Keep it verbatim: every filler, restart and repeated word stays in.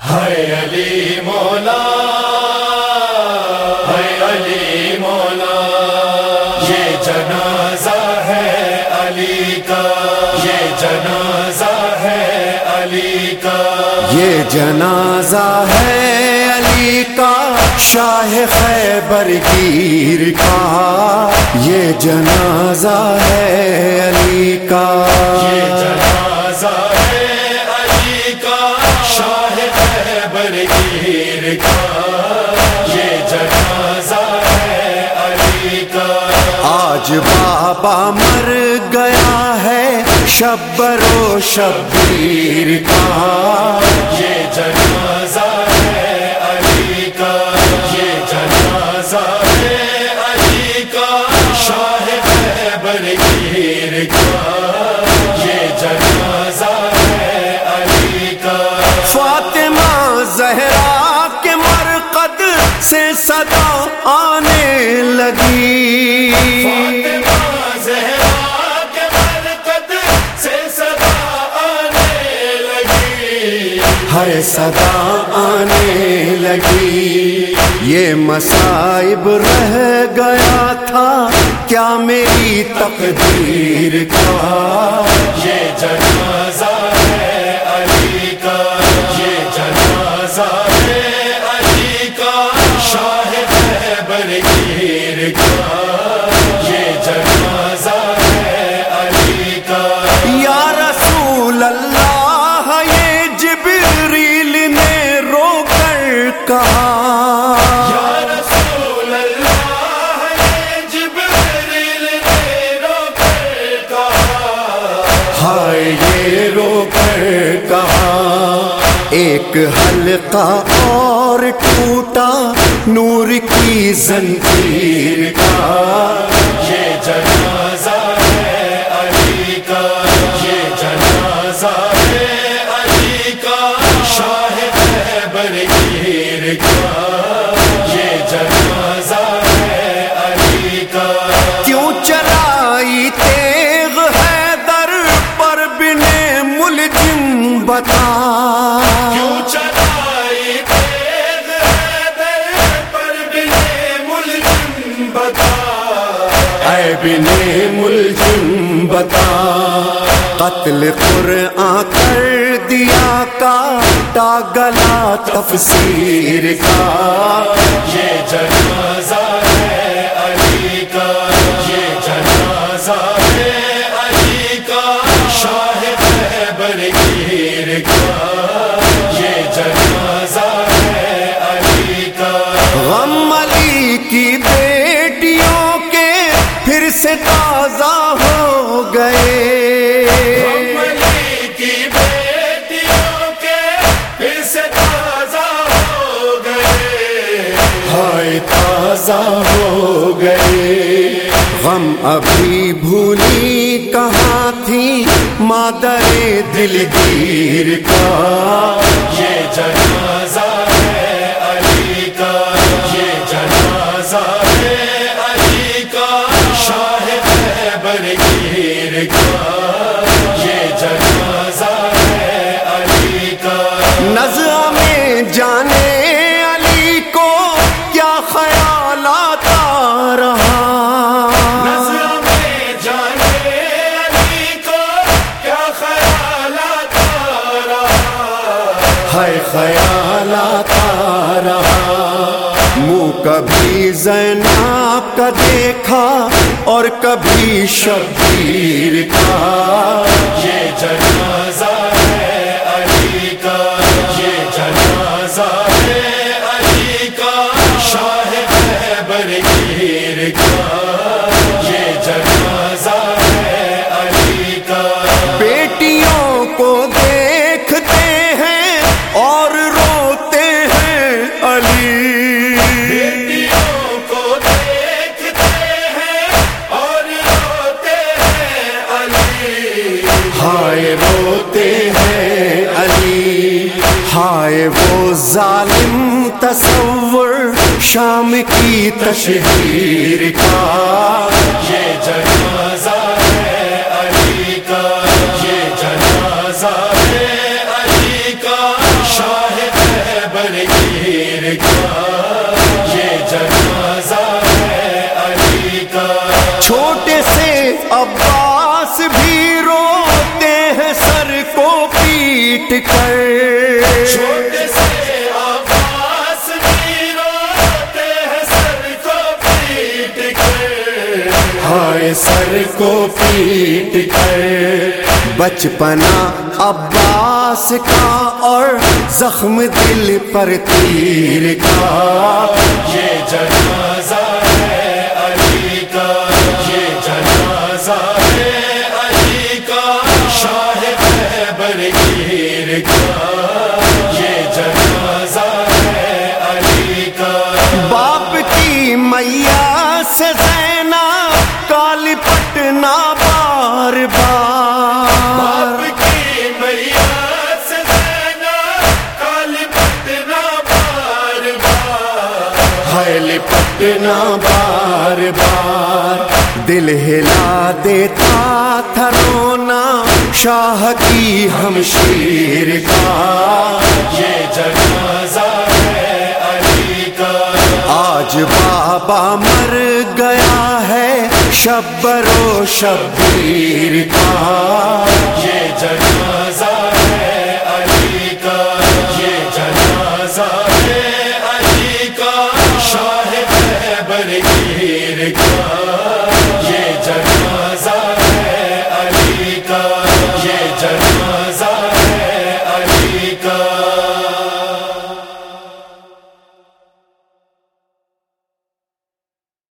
ہے علی مولا، ہے علی مولا، یہ جنازہ ہے علی کا، یہ جنازہ ہے علی کا، یہ جنازہ ہے علی کا، شاہ خیبر گیر کا، یہ جنازہ ہے علی کا، یہ جنازہ ہے علی کا، شاہ خیبر گیر کا، یہ جنازہ ہے علی کا۔ آج بابا مر گیا ہے شبر و شبیر کا، یہ جنازہ ہے علی کا، یہ جنازہ ہے علی کا، شاہ خیبر گیر کا، یہ جنازہ ہے علی کا۔ فاطمہ زہرا کے مرقد سے صدا آنے لگی، فاطمہ زہرا کے مرقد سے صدا آنے لگی، ہے صدا آنے لگی، یہ مصائب رہ گیا تھا کیا میری تقدیر کا، یہ جنازہ ہے علی کا، یہ جنازہ ہے علی کا، شاہ خیبر گیر کا، یہ جنازہ ہے علی کا۔ یا رسول اللہ یہ جبریل نے رو کر کہا، یا رسول اللہ یہ جبریل نے رو کر کہا، ہائے یہ رو کر کہا، ایک حلقہ اور ٹوٹا نور کی زنجیر کا، یہ جنازہ ہے علی کا، یہ جنازہ ہے علی کا، شاہ خیبر گیر کا، یہ جنازہ ہے علی کا۔ کیوں چلائی تیغ حیدر پر بن ملجم بتا، کیوں چلائی تیغ حیدر پر بن ملجم بتا، اے بن ملجم بتا، قتل قرآن کر دیا کاٹا گلا تفسیر کا، یہ جنازہ ہے علی کا، یہ جنازہ ہے علی کا، شاہ خیبر گیر کا، یہ جنازہ ہے علی کا۔ غم علی کی بیٹیوں کے پھر سے تازہ ہو گئے، غم علی کی بیٹیوں کے پھر سے تازہ ہو گئے، ہائے تازہ ہو گئے، غم ابھی بھولی کہاں تھی مادر دلگیر کا، یہ جنازہ ہے علی کا، یہ جنازہ ہے علی کا، شاہ خیبر گیر کا، یہ جنازہ ہے علی کا۔ نظر میں جانے علی کو کیا خیالات آ رہا، نظر میں جانے علی کو کیا خیالات آ رہا، ہے خیالات آ رہا، منہ کبھی زینب کا دیکھا اور کبھی شبیر کا، یہ جنازہ ہے علی کا، یہ جنازہ ہے علی کا، شاہ خیبر گیر کا، یہ جنازہ ہے علی کا۔ بیٹیوں کو دیکھتے ہیں اور روتے ہیں علی، بیٹیوں کو دیکھتے ہیں اور روتے ہیں علی، ہائے روتے ہیں علی، ہائے وہ ظالم تصور شام کی تشہیر کا، یہ جنازہ ہے علی کا، یہ جنازہ ہے علی کا، شاہ کر، چھوٹے سے عباس بھی روتے ہیں سر کو پیٹ کر، ہائے سر کو پیٹ کر، بچپنا عباس کا اور زخم دل پر تیر کا، یہ جنازہ ہے علی کا، یہ جنازہ ہے علی کا، شاہ خیبر گیر کا، یہ جنازہ ہے علی کا۔ باپ کی میاں سے زینب کالی پٹنا بار بار، باپ کی میاں سے زینب کالی پٹنا بار بار، ہائے پٹنا بار بار، دل ہلا دیتا تھا رونا شاہ کی ہمشیر کا، یہ جنازہ ہے علی کا۔ آج بابا مر گیا ہے شبر و شبیر کا، یہ